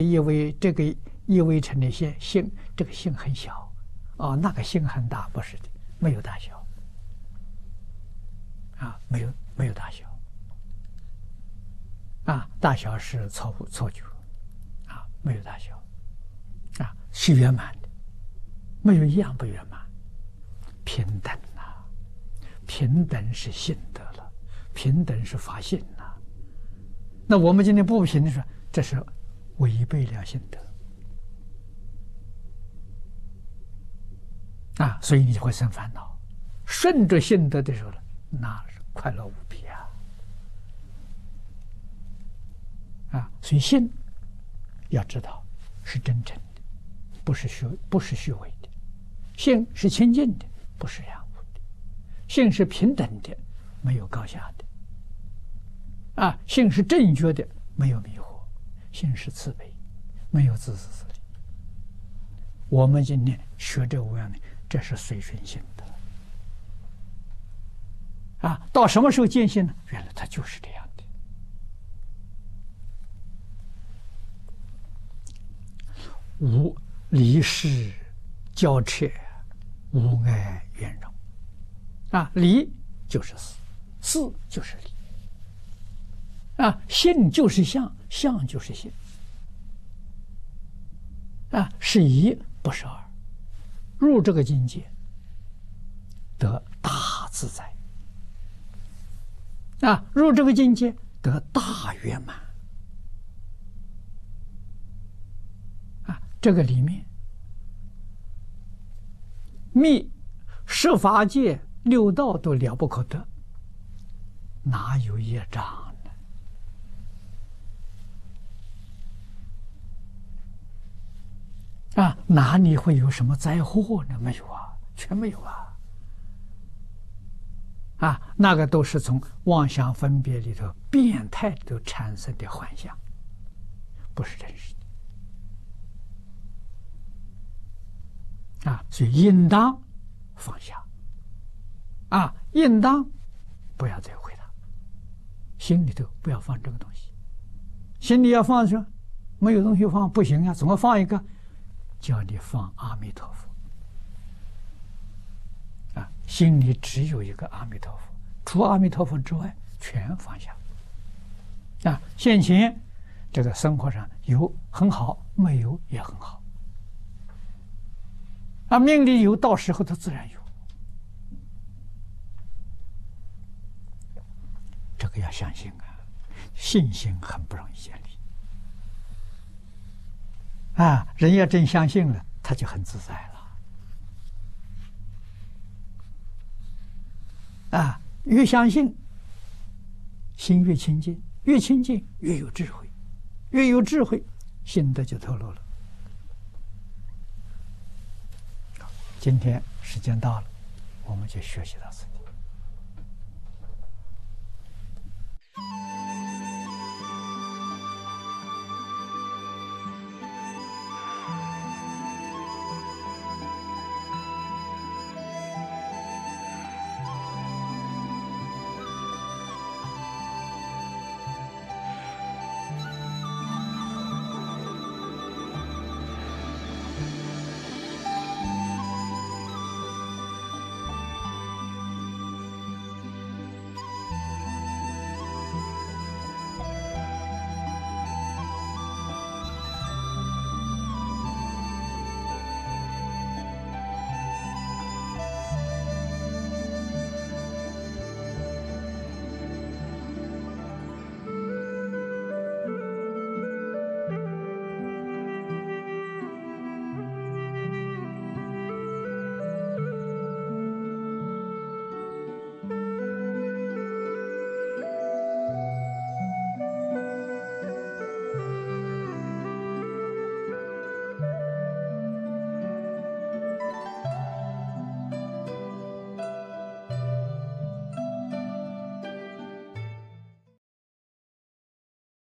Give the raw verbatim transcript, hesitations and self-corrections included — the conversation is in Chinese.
意为这个意味成的性性，这个性很小，啊，那个性很大，不是的，没有大小，啊，没有没有大小，啊，大小是错误错觉，啊，没有大小，啊，是圆满的，没有一样不圆满，平等啊，平等是性德了，平等是法性啊。那我们今天不平的时候，这是违背了性德。啊，所以你就会生烦恼。顺着性德的时候呢，那是快乐无比啊！啊，所以性要知道是真诚的，不是虚，不是虚伪的；性是清净的，不是染污的；性是平等的，没有高下的；啊，性是正确的，没有迷惑；性是慈悲，没有自私自利。我们今天学这五样的。这是随顺性的啊！到什么时候见性呢？原来它就是这样的。无离事交彻，无碍圆融啊！离就是事，事就是理啊！性就是相，相就是性啊！是一，不是二。入这个境界，得大自在啊！入这个境界，得大圆满啊！这个里面，密十法界六道都了不可得，哪有业障呢？啊，哪里会有什么灾祸呢？没有啊，全没有啊！啊，那个都是从妄想分别里头变态里头产生的幻象，不是真实的。啊，所以应当放下。啊，应当不要再回答，心里头不要放这个东西，心里要放什么？没有东西放不行啊，怎么放一个？叫你放阿弥陀佛啊！心里只有一个阿弥陀佛，除阿弥陀佛之外，全放下啊！现前这个生活上有很好，没有也很好啊！命里有，到时候它自然有，这个要相信啊！信心很不容易建立。啊，人要真相信了，他就很自在了。啊，越相信，心越清净，越清净越有智慧，越有智慧，心得就透露了。今天时间到了，我们就学习到此。